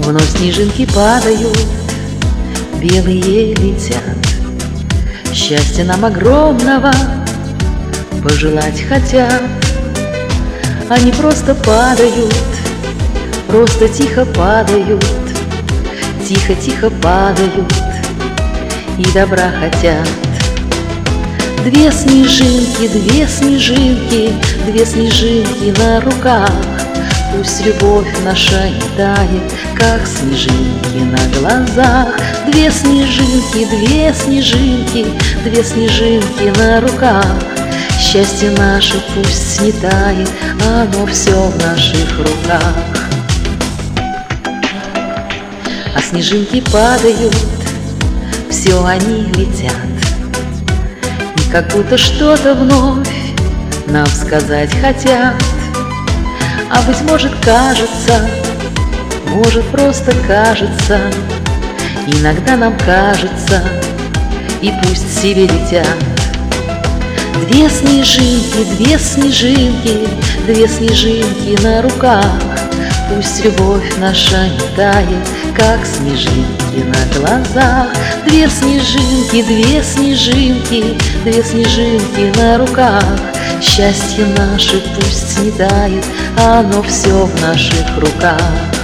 Вновь снежинки падают, белые летят. Счастья нам огромного пожелать хотят. Они просто падают, просто тихо падают, тихо-тихо падают и добра хотят. Две снежинки, две снежинки, две снежинки на руках. Пусть любовь наша не тает, как снежинки на глазах. Две снежинки, две снежинки, две снежинки на руках. Счастье наше пусть не тает, оно все в наших руках. А снежинки падают, все они летят, и как будто что-то вновь нам сказать хотят. А быть может, кажется, может, просто кажется, иногда нам кажется, и пусть себе летят. Две снежинки, две снежинки, две снежинки на руках. Пусть любовь наша не тает, как снежинки на глазах. Две снежинки, две снежинки, две снежинки на руках. Счастье наше пусть не тает, оно все в наших руках.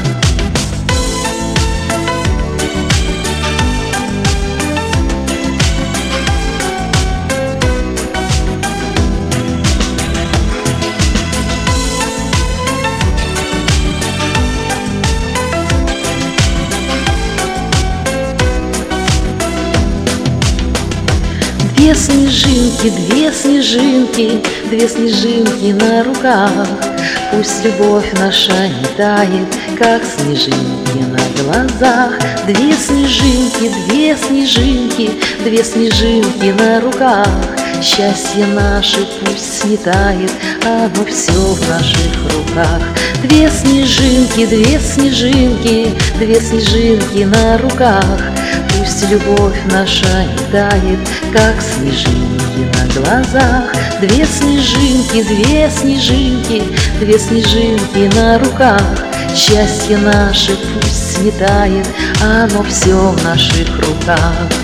Две снежинки, две снежинки, две снежинки на руках. Пусть любовь наша не тает, как снежинки на глазах. Две снежинки, две снежинки, две снежинки на руках. Счастье наше пусть не тает, оно все в наших руках. Две снежинки, две снежинки, две снежинки на руках. Пусть любовь наша не тает, как снежинки на глазах. Две снежинки, две снежинки, две снежинки на руках. Счастье наше пусть не тает, оно все в наших руках.